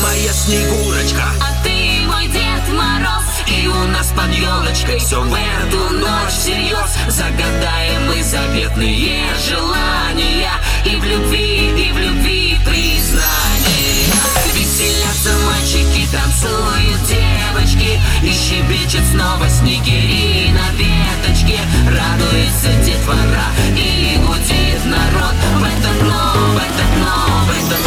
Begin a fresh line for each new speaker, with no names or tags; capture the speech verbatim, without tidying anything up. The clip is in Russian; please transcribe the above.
моя Снегурочка,
а ты мой Дед Мороз.
и у нас под елочкой все в эту ночь всерьез. Загадаем мы заветные желания, и в любви, и в любви признания. Веселятся мальчики, танцуют девочки, и щебечет снова снегири на веточке. Радуется детвора и гудит народ в этот но, в этот но, в этот